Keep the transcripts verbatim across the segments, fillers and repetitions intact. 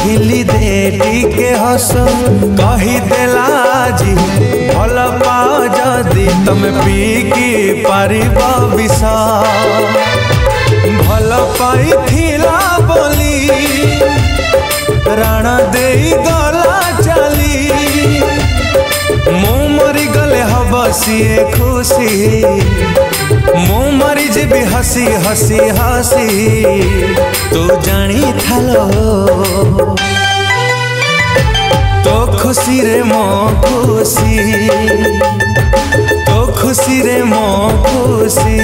खिली दे टिके हस कही देला जी भल पाओ जदि तमे पीकी पारिब विष भल पाई थिला बोली राण दे गला चली मु मरी गले हब सीए खुशी मु मरी जीवी हसी हसी हसी तू जानी थालो तो खुशी रे मो खुशी तो खुशी रे मो खुशी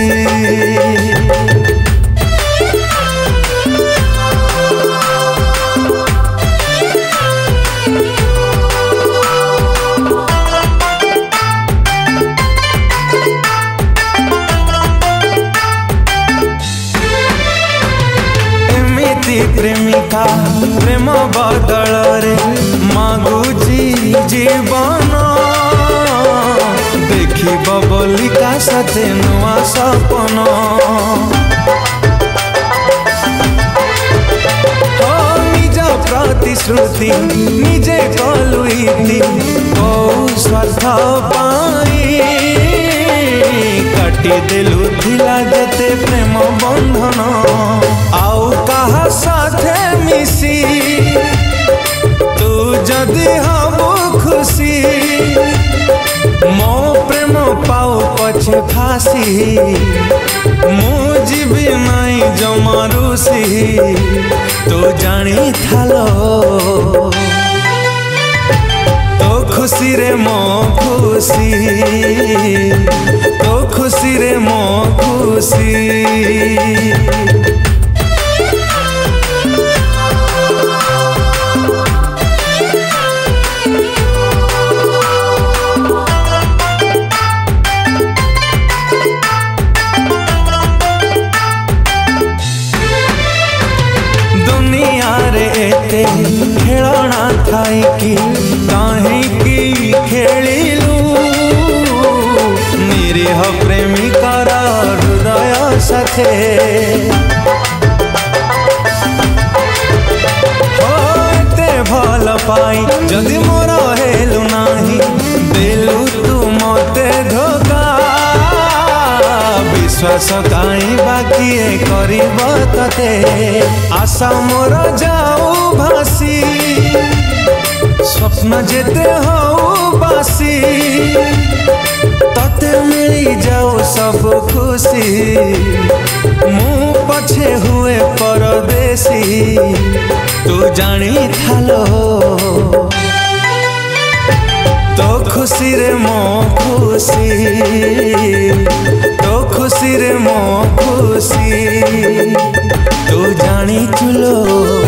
प्रेमिका प्रेम बदल रे मागुची जीवन देखिब बोलिका साथे नुआ सपन निज प्रतिश्रुति निजे कलुईति कौ स्वार्थ पाई काटी देलु थिला जते प्रेम बंधन आउ कहा साथे मिसी तू जदि हबु खुशी मो प्रेम पाऊ पछे फासी मु जीवी नाई जमारुसी तू जानी थालो तो खुशी रे मो खुशी तो खुशी रे मो खुशी खेलना थाई कि कहीं की खेलिलु निरीह प्रेमिकार हृदय साथे होते भल पाई जदि मोर हेलु नाही देलु तू मते धोखा विश्वास काई बाकी करिब तते आशा मोर जाऊ भासी स्वप्न जेते हो बासी तते मिली जाओ सब खुशी मु पछे हुए परदेसी तू जानी थालो तो खुशी रे मो खुशी तो खुशी रे मो खुशी तू जानी चुलो।